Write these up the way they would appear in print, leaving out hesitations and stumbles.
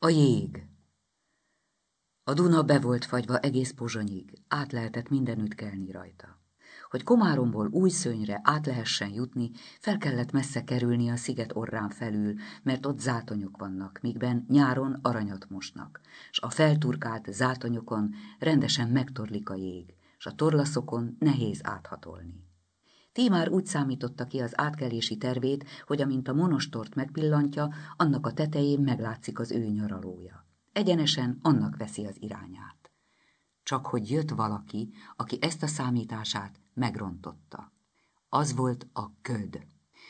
A jég. A Duna be volt fagyva egész Pozsonyig, át lehetett mindenütt kelni rajta. Hogy Komáromból Újszőnyre át lehessen jutni, fel kellett messze kerülni a sziget orrán felül, mert ott zátonyok vannak, mígben nyáron aranyat mosnak, s a felturkált zátonyokon rendesen megtorlik a jég, s a torlaszokon nehéz áthatolni. Tímár úgy számította ki az átkelési tervét, hogy amint a monostort megpillantja, annak a tetején meglátszik az ő nyaralója. Egyenesen annak veszi az irányát. Csak hogy jött valaki, aki ezt a számítását megrontotta. Az volt a köd.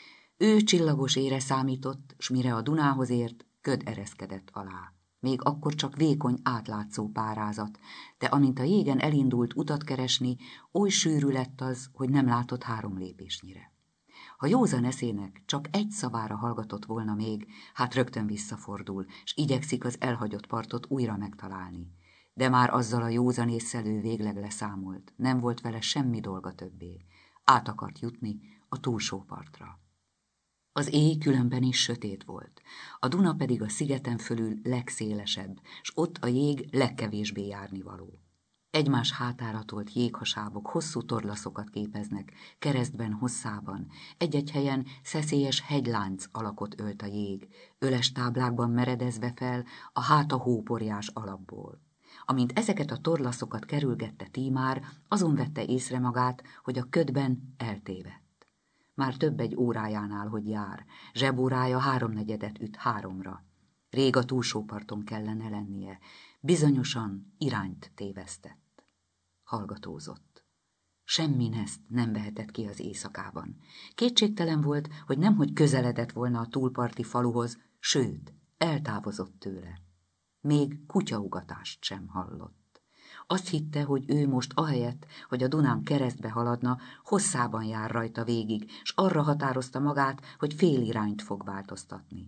Ő csillagos ére számított, s mire a Dunához ért, köd ereszkedett alá. Még akkor csak vékony, átlátszó párázat, de amint a jégen elindult utat keresni, oly sűrű lett az, hogy nem látott 3 lépésnyire. Ha józan eszének csak egy szavára hallgatott volna még, hát rögtön visszafordul, s igyekszik az elhagyott partot újra megtalálni. De már azzal a józan ésszel ő végleg leszámolt, nem volt vele semmi dolga többé. Át akart jutni a túlsó partra. Az éj különben is sötét volt, a Duna pedig a szigeten fölül legszélesebb, s ott a jég legkevésbé járnivaló. Egymás hátára tolt jéghasábok hosszú torlaszokat képeznek, keresztben hosszában, egy-egy helyen szeszélyes hegylánc alakot ölt a jég, öles táblákban meredezve fel a háta hóporjás alapból. Amint ezeket a torlaszokat kerülgette Tímár, azon vette észre magát, hogy a ködben eltévedt. Már több egy órájánál, hogy jár, zsebórája 3/4 üt 3-ra. Rég a túlsó parton kellene lennie, bizonyosan irányt tévesztett. Hallgatózott. Semmi neszt nem vehetett ki az éjszakában. Kétségtelen volt, hogy nemhogy közeledett volna a túlparti faluhoz, sőt, eltávozott tőle. Még kutyaugatást sem hallott. Azt hitte, hogy ő most ahelyett, hogy a Dunán keresztbe haladna, hosszában jár rajta végig, s arra határozta magát, hogy félirányt fog változtatni.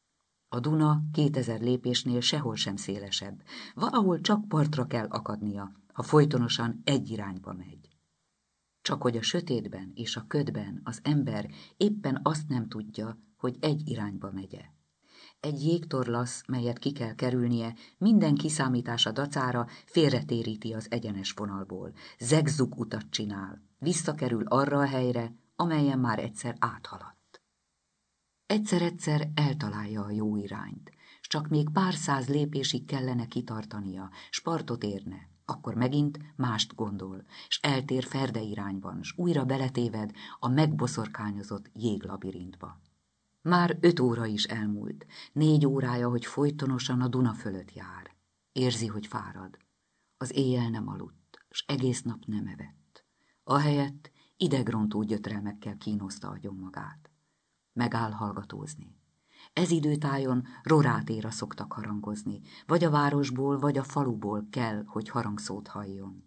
A Duna 2000 lépésnél sehol sem szélesebb, valahol csak partra kell akadnia, ha folytonosan egy irányba megy. Csak hogy a sötétben és a ködben az ember éppen azt nem tudja, hogy egy irányba megye. Egy jégtorlasz, melyet ki kell kerülnie, minden kiszámítása dacára félretéríti az egyenes vonalból, zegzug utat csinál, visszakerül arra a helyre, amelyen már egyszer áthaladt. Egyszer-egyszer eltalálja a jó irányt, s csak még pár száz lépésig kellene kitartania, s partot érne, akkor megint mást gondol, s eltér ferde irányban, s újra beletéved a megboszorkányozott jéglabirintba. Már 5 óra is elmúlt, 4 órája, hogy folytonosan a Duna fölött jár. Érzi, hogy fárad. Az éjjel nem aludt, s egész nap nem evett. Ahelyett idegrontó gyötrelmekkel kínozta agyon magát. Megáll hallgatózni. Ez időtájon rorátéra szoktak harangozni, vagy a városból, vagy a faluból kell, hogy harangszót halljon.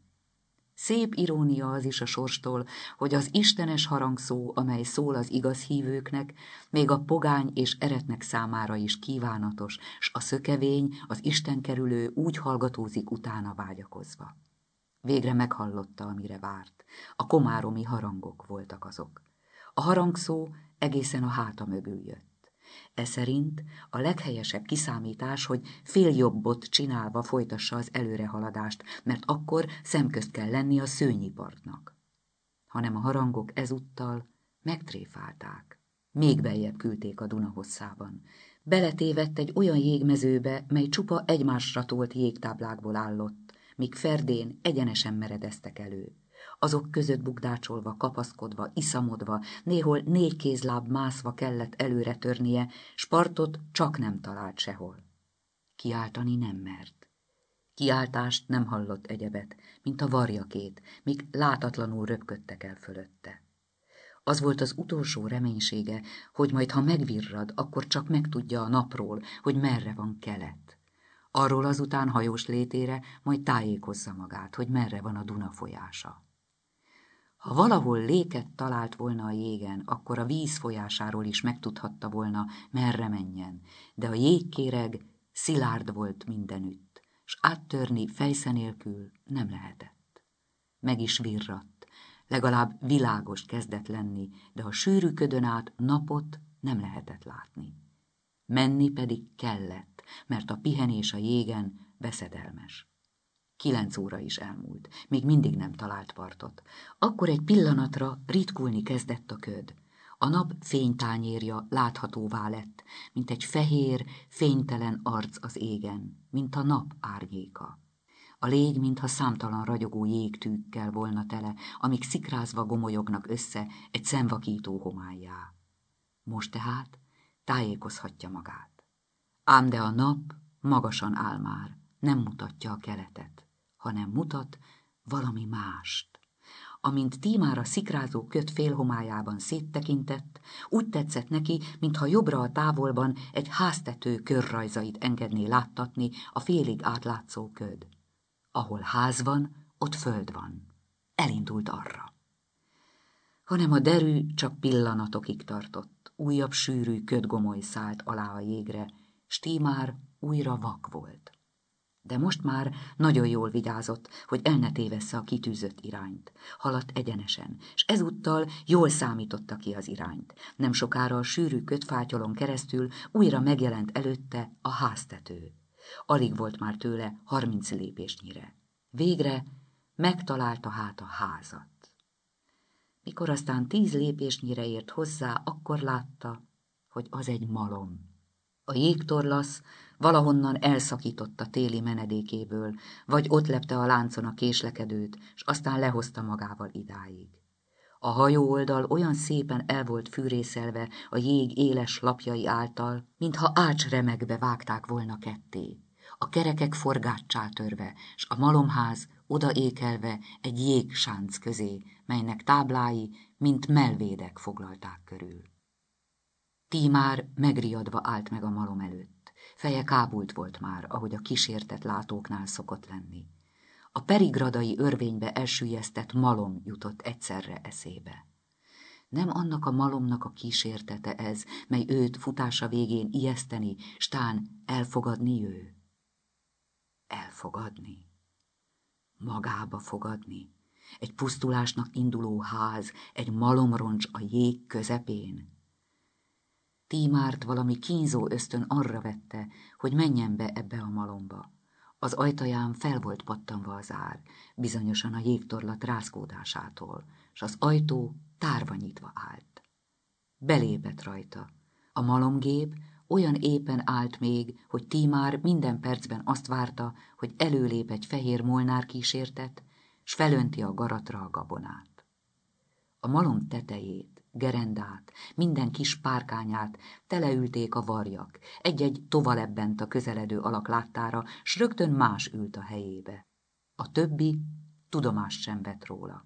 Szép irónia az is a sorstól, hogy az istenes harangszó, amely szól az igaz hívőknek, még a pogány és eretnek számára is kívánatos, s a szökevény, az istenkerülő úgy hallgatózik utána vágyakozva. Végre meghallotta, amire várt. A komáromi harangok voltak azok. A harangszó egészen a háta mögül jött. Eszerint a leghelyesebb kiszámítás, hogy féljobbot csinálva folytassa az előrehaladást, mert akkor szemközt kell lenni a szőnyi partnak. Hanem a harangok ezúttal megtréfálták. Még beljebb küldték a Duna hosszában. Beletévedt egy olyan jégmezőbe, mely csupa egymásra tolt jégtáblákból állott, míg ferdén egyenesen meredeztek elő. Azok között bukdácsolva, kapaszkodva, iszamodva, néhol 4 kézláb mászva kellett előre törnie, s partot csak nem talált sehol. Kiáltani nem mert. Kiáltást nem hallott egyebet, mint a varjakét, míg látatlanul röpködtek el fölötte. Az volt az utolsó reménysége, hogy majd ha megvirrad, akkor csak megtudja a napról, hogy merre van kelet. Arról azután hajós létére majd tájékozza magát, hogy merre van a Duna folyása. Ha valahol léket talált volna a jégen, akkor a víz folyásáról is megtudhatta volna, merre menjen, de a jégkéreg szilárd volt mindenütt, s áttörni fejsze nélkül nem lehetett. Meg is virradt, legalább világos kezdett lenni, de a sűrű ködön át napot nem lehetett látni. Menni pedig kellett, mert a pihenés a jégen veszedelmes. 9 óra is elmúlt, még mindig nem talált partot. Akkor egy pillanatra ritkulni kezdett a köd. A nap fénytányérja láthatóvá lett, mint egy fehér, fénytelen arc az égen, mint a nap árnyéka. A légy, mintha számtalan ragyogó jégtűkkel volna tele, amik szikrázva gomolyognak össze egy szemvakító homályjá. Most tehát tájékozhatja magát. Ám de a nap magasan áll már, nem mutatja a keletet, hanem mutat valami mást. Amint Tímár a szikrázó köd félhomályában széttekintett, úgy tetszett neki, mintha jobbra a távolban egy háztető körrajzait engedné láttatni a félig átlátszó köd. Ahol ház van, ott föld van. Elindult arra. Hanem a derű csak pillanatokig tartott. Újabb sűrű ködgomoly szállt alá a jégre, s Tímár újra vak volt. De most már nagyon jól vigyázott, hogy el ne tévessze a kitűzött irányt. Haladt egyenesen, s ezúttal jól számította ki az irányt. Nem sokára a sűrű ködfátyolon keresztül újra megjelent előtte a háztető. Alig volt már tőle 30 lépésnyire. Végre megtalálta hát a házat. Mikor aztán 10 lépésnyire ért hozzá, akkor látta, hogy az egy malom. A jégtorlasz valahonnan elszakította téli menedékéből, vagy ott lepte a láncon a késlekedőt, s aztán lehozta magával idáig. A hajó oldal olyan szépen el volt fűrészelve a jég éles lapjai által, mintha ácsremegbe vágták volna ketté. A kerekek forgáccsá törve, s a malomház odaékelve egy jégsánc közé, melynek táblái, mint mellvédek foglalták körül. Tímár megriadva állt meg a malom előtt. Feje kábult volt már, ahogy a kísértett látóknál szokott lenni. A perigradai örvénybe elsüllyesztett malom jutott egyszerre eszébe. Nem annak a malomnak a kísértete ez, mely őt futása végén ijeszteni, stán elfogadni ő. Elfogadni. Magába fogadni. Egy pusztulásnak induló ház, egy malomroncs a jég közepén. Tímárt valami kínzó ösztön arra vette, hogy menjen be ebbe a malomba. Az ajtaján fel volt pattanva az ár, bizonyosan a jégtorlat rázkódásától, s az ajtó tárva nyitva állt. Belépett rajta. A malomgép olyan éppen állt még, hogy Tímár minden percben azt várta, hogy előlép egy fehér molnár kísértet, s felönti a garatra a gabonát. A malom tetejét, gerendát, minden kis párkányát teleülték a varjak, egy-egy toválebbent a közeledő alak láttára, s rögtön más ült a helyébe. A többi tudomást sem vett róla.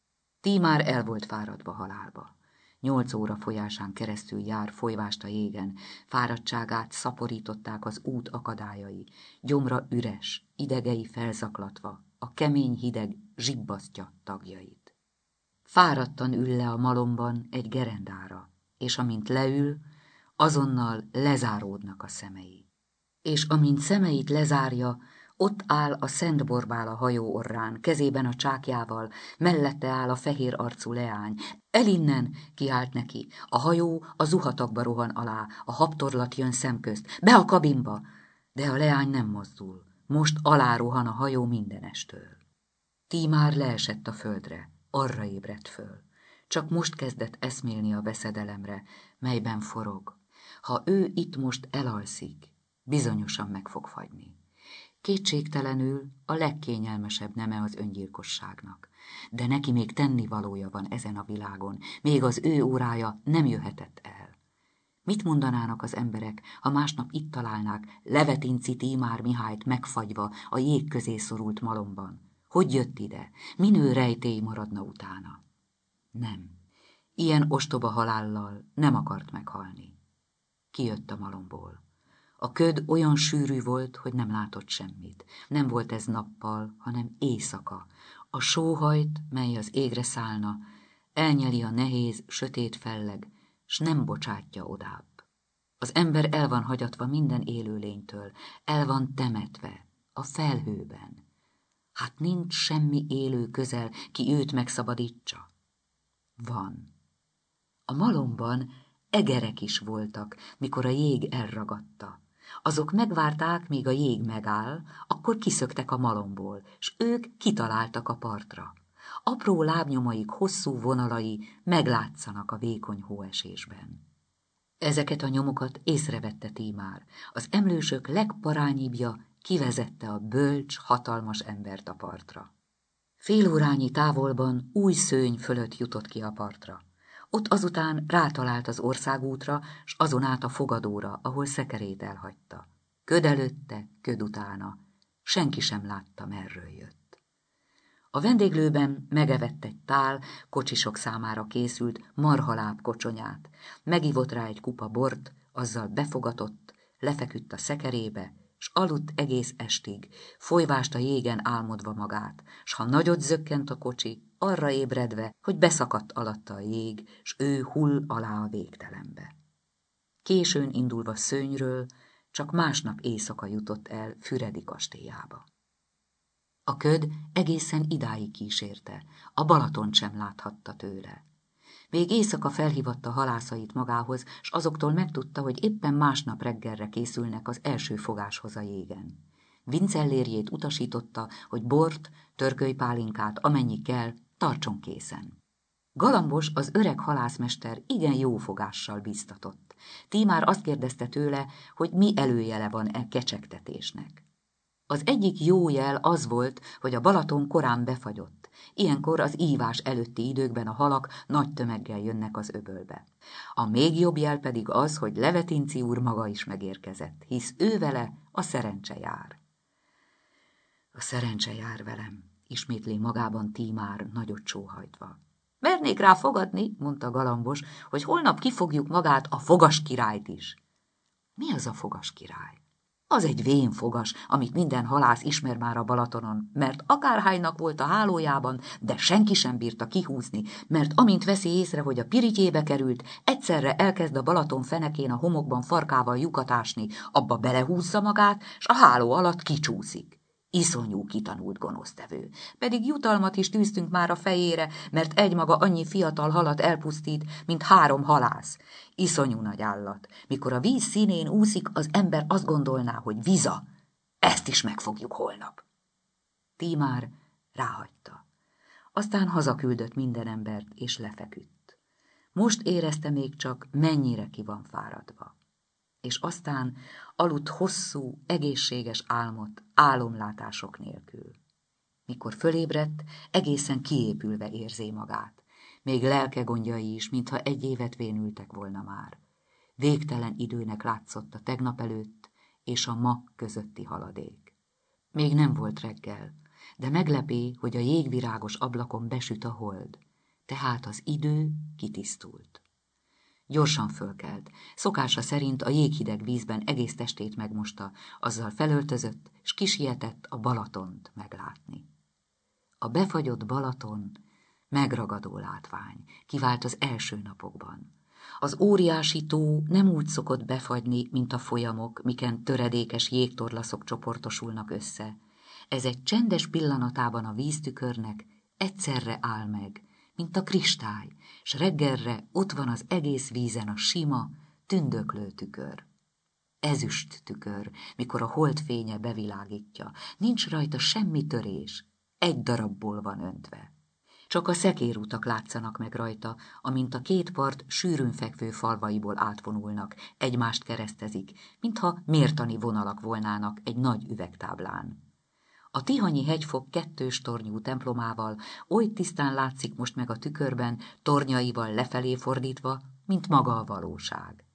Tímár el volt fáradva halálba. 8 óra folyásán keresztül jár folyvást a jégen, fáradtságát szaporították az út akadályai, gyomra üres, idegei felzaklatva, a kemény hideg zsibbasztja tagjait. Fáradtan ül le a malomban egy gerendára, és amint leül, azonnal lezáródnak a szemei. És amint szemeit lezárja, ott áll a Szent Borbál a hajó orrán, kezében a csákjával, mellette áll a fehér arcú leány. Elinnen, kiált neki, a hajó a zuhatagba rohan alá, a habtorlat jön szemközt, be a kabinba, de a leány nem mozdul, most alá rohan a hajó mindenestől. Tímár leesett a földre, arra ébredt föl. Csak most kezdett eszmélni a veszedelemre, melyben forog. Ha ő itt most elalszik, bizonyosan meg fog fagyni. Kétségtelenül a legkényelmesebb neme az öngyilkosságnak, de neki még tennivalója van ezen a világon, még az ő órája nem jöhetett el. Mit mondanának az emberek, ha másnap itt találnák Levetinci Tímár Mihályt megfagyva a jég közé szorult malomban? Hogy jött ide? Minő rejtély maradna utána? Nem, ilyen ostoba halállal nem akart meghalni. Kijött a malomból. A köd olyan sűrű volt, hogy nem látott semmit. Nem volt ez nappal, hanem éjszaka. A sóhajt, mely az égre szállna, elnyeli a nehéz, sötét felleg, s nem bocsátja odább. Az ember el van hagyatva minden élőlénytől, el van temetve, a felhőben. Hát nincs semmi élő közel, ki őt megszabadítsa. Van. A malomban egerek is voltak, mikor a jég elragadta. Azok megvárták, míg a jég megáll, akkor kiszöktek a malomból, s ők kitaláltak a partra. Apró lábnyomaik hosszú vonalai meglátszanak a vékony hóesésben. Ezeket a nyomokat észrevette Tímár. Az emlősök legparányibbja kivezette a bölcs, hatalmas embert a partra. Fél órányi távolban új szőny fölött jutott ki a partra. Ott azután rátalált az országútra, s azon át a fogadóra, ahol szekerét elhagyta. Köd előtte, köd utána. Senki sem látta, merről jött. A vendéglőben megevett egy tál, kocsisok számára készült marhaláb kocsonyát. Megivott rá egy kupa bort, azzal befogatott, lefeküdt a szekerébe, s aludt egész estig, folyvást a jégen álmodva magát, s ha nagyot zökkent a kocsi, arra ébredve, hogy beszakadt alatta a jég, s ő hull alá a végtelenbe. Későn indulva Szőnyről, csak másnap éjszaka jutott el Füredi kastélyába. A köd egészen idáig kísérte, a Balatont sem láthatta tőle. Még éjszaka felhívatta halászait magához, s azoktól megtudta, hogy éppen másnap reggelre készülnek az első fogáshoz a jégen. Vincellérjét utasította, hogy bort, törkölypálinkát, amennyi kell, tartson készen. Galambos, az öreg halászmester igen jó fogással bíztatott. Tímár azt kérdezte tőle, hogy mi előjele van kecsegtetésnek. Az egyik jó jel az volt, hogy a Balaton korán befagyott. Ilyenkor az ívás előtti időkben a halak nagy tömeggel jönnek az öbölbe. A még jobb jel pedig az, hogy Levetinci úr maga is megérkezett, hisz ő vele a szerencse jár. A szerencse jár velem, ismétli magában Tímár nagyot sóhajtva. Mernék rá fogadni, mondta Galambos, hogy holnap kifogjuk magát a fogas királyt is. Mi az a fogas király? Az egy vén fogas, amit minden halász ismer már a Balatonon, mert akárhánynak volt a hálójában, de senki sem bírta kihúzni, mert amint veszi észre, hogy a pirityébe került, egyszerre elkezd a Balaton fenekén a homokban farkával lyukat ásni, abba belehúzza magát, s a háló alatt kicsúszik. Iszonyú kitanult gonosztevő. Pedig jutalmat is tűztünk már a fejére, mert egymaga annyi fiatal halat elpusztít, mint 3 halász. Iszonyú nagy állat. Mikor a víz színén úszik, az ember azt gondolná, hogy viza. Ezt is megfogjuk holnap. Tímár ráhagyta. Aztán hazaküldött minden embert, és lefeküdt. Most érezte még csak, mennyire ki van fáradva. És aztán aludt hosszú, egészséges álmot, álomlátások nélkül. Mikor fölébredt, egészen kiépülve érzi magát. Még lelke gondjai is, mintha 1 évet vénültek volna már. Végtelen időnek látszott a tegnap előtt és a ma közötti haladék. Még nem volt reggel, de meglepé, hogy a jégvirágos ablakon besüt a hold, tehát az idő kitisztult. Gyorsan fölkelt, szokása szerint a jéghideg vízben egész testét megmosta, azzal felöltözött, s kisietett a Balatont meglátni. A befagyott Balaton megragadó látvány, kivált az első napokban. Az óriási tó nem úgy szokott befagyni, mint a folyamok, miken töredékes jégtorlaszok csoportosulnak össze. Ez egy csendes pillanatában a víztükörnek egyszerre áll meg, mint a kristály, s reggelre ott van az egész vízen a sima, tündöklő tükör. Ezüst tükör, mikor a holdfénye bevilágítja, nincs rajta semmi törés, egy darabból van öntve. Csak a szekérutak látszanak meg rajta, amint a 2 part sűrűn fekvő falvaiból átvonulnak, egymást keresztezik, mintha mértani vonalak volnának egy nagy üvegtáblán. A Tihanyi hegyfok 2 tornyú templomával oly tisztán látszik most meg a tükörben, tornyaival lefelé fordítva, mint maga a valóság.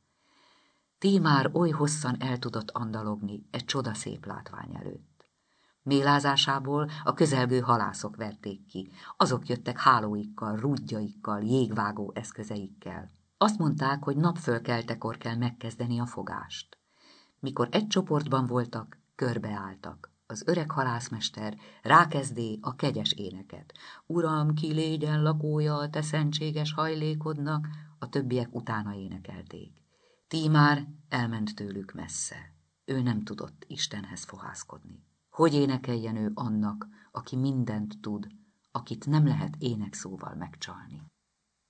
Tímár oly hosszan el tudott andalogni egy csodaszép látvány előtt. Mélázásából a közelgő halászok verték ki, azok jöttek hálóikkal, rúdjaikkal, jégvágó eszközeikkel. Azt mondták, hogy napfölkeltekor kell megkezdeni a fogást. Mikor egy csoportban voltak, körbeálltak. Az öreg halászmester rákezdé a kegyes éneket. Uram, ki légyen lakója a te szentséges hajlékodnak, a többiek utána énekelték. Tímár elment tőlük messze. Ő nem tudott Istenhez fohászkodni. Hogy énekeljen ő annak, aki mindent tud, akit nem lehet énekszóval megcsalni?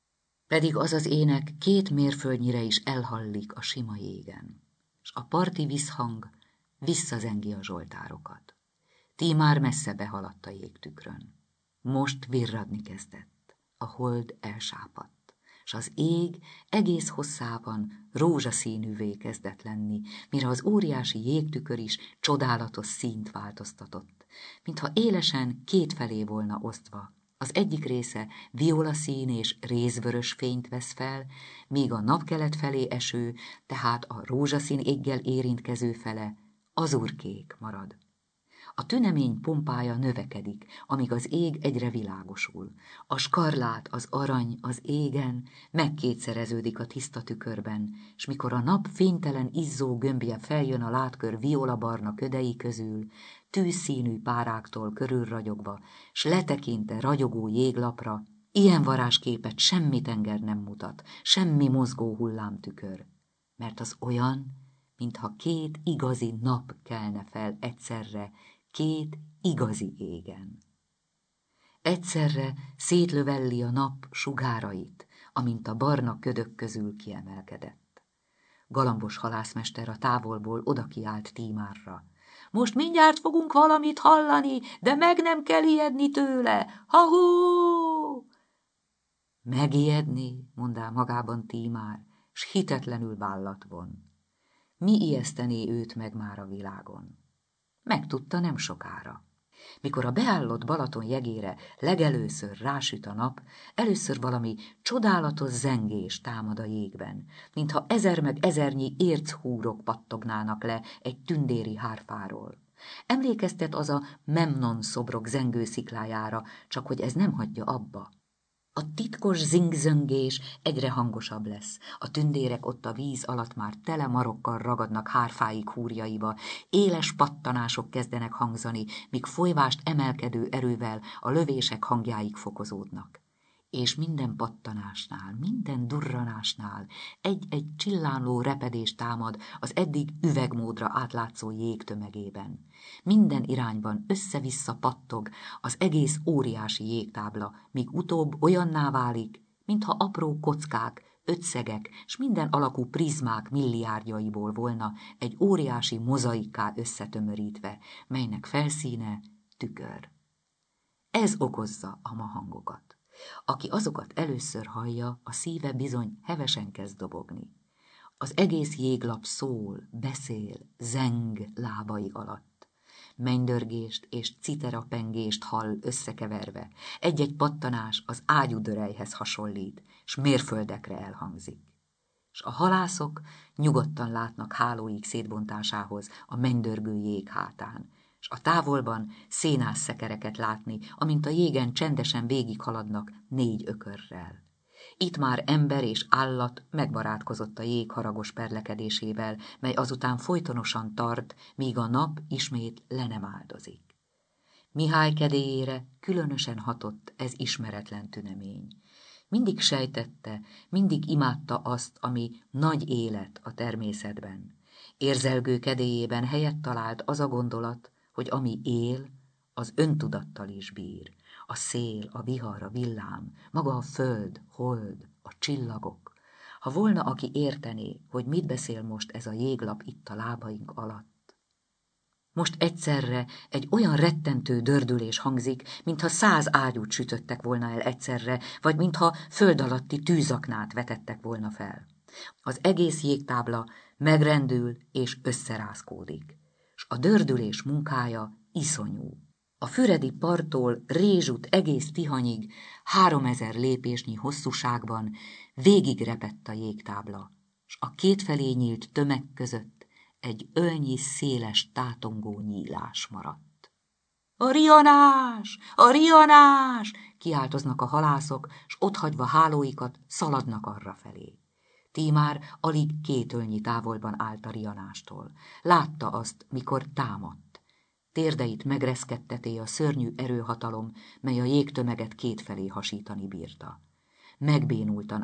Pedig az az ének 2 mérföldnyire is elhallik a sima jégen, s a parti visszhang visszazengi a zsoltárokat. Tímár messze behaladt a jégtükrön. Most virradni kezdett, a hold elsápadt, s az ég egész hosszában rózsaszínűvé kezdett lenni, mire az óriási jégtükör is csodálatos színt változtatott, mintha élesen kétfelé volna osztva. Az egyik része violaszín és rézvörös fényt vesz fel, míg a napkelet felé eső, tehát a rózsaszín éggel érintkező fele azurkék marad. A tünemény pompája növekedik, amíg az ég egyre világosul. A skarlát, az arany az égen megkétszereződik a tiszta tükörben, s mikor a nap fénytelen izzó gömbje feljön a látkör violabarna ködei közül, tűzszínű páráktól körülragyogva, s letekinte ragyogó jéglapra, ilyen varázsképet semmi tenger nem mutat, semmi mozgó hullámtükör, mert az olyan, mintha 2 igazi nap kelne fel egyszerre, 2 igazi égen. Egyszerre szétlövelli a nap sugárait, amint a barna ködök közül kiemelkedett. Galambos halászmester a távolból odakiált Tímárra. Most mindjárt fogunk valamit hallani, de meg nem kell ijedni tőle. Ha-hó! Megijedni, mondá magában Tímár, s hitetlenül vállat von. Mi ijesztené őt meg már a világon? Megtudta nem sokára. Mikor a beállott Balaton jegére legelőször rásüt a nap, először valami csodálatos zengés támad a jégben, mintha 1000 meg 1000-nyi érchúrok pattognának le egy tündéri hárfáról. Emlékeztet az a Memnon szobrok zengősziklájára, csak hogy ez nem hagyja abba. A titkos zingzöngés egyre hangosabb lesz. A tündérek ott a víz alatt már tele marokkal ragadnak hárfáik húrjaiba, éles pattanások kezdenek hangzani, míg folyvást emelkedő erővel a lövések hangjáig fokozódnak. És minden pattanásnál, minden durranásnál egy-egy csillánló repedés támad az eddig üvegmódra átlátszó jég tömegében. Minden irányban össze-vissza pattog az egész óriási jégtábla, míg utóbb olyanná válik, mintha apró kockák, ötszegek s minden alakú prizmák milliárdjaiból volna egy óriási mozaikká összetömörítve, melynek felszíne tükör. Ez okozza a ma hangokat. Aki azokat először hallja, a szíve bizony hevesen kezd dobogni. Az egész jéglap szól, beszél, zeng lábai alatt. Mennydörgést és citerapengést hall összekeverve. Egy-egy pattanás az ágyúdörejhez hasonlít, s mérföldekre elhangzik. S a halászok nyugodtan látnak hálóik szétbontásához a mennydörgő jég hátán, s a távolban szénászekereket látni, amint a jégen csendesen végighaladnak 4 ökörrel. Itt már ember és állat megbarátkozott a jég haragos perlekedésével, mely azután folytonosan tart, míg a nap ismét le nem áldozik. Mihály kedélyére különösen hatott ez ismeretlen tünemény. Mindig sejtette, mindig imádta azt, ami nagy élet a természetben. Érzelgő kedélyében helyet talált az a gondolat, hogy ami él, az öntudattal is bír. A szél, a vihar, a villám, maga a föld, hold, a csillagok. Ha volna, aki értené, hogy mit beszél most ez a jéglap itt a lábaink alatt. Most egyszerre egy olyan rettentő dördülés hangzik, mintha 100 ágyút sütöttek volna el egyszerre, vagy mintha föld alatti tűzaknát vetettek volna fel. Az egész jégtábla megrendül és összerázkódik, s a dördülés munkája iszonyú. A füredi parttól Rézsut egész Tihanyig 3000 lépésnyi hosszúságban végig repett a jégtábla, s a kétfelé nyílt tömeg között egy ölnyi széles tátongó nyílás maradt. A rianás! A rianás! Kiáltoznak a halászok, s otthagyva hálóikat szaladnak arrafelé. Tímár alig 2 ölnyi távolban állt a rianástól. Látta azt, mikor támadt. Térdeit megreszkedteté a szörnyű erőhatalom, mely a jégtömeget kétfelé hasítani bírta. Megbénultan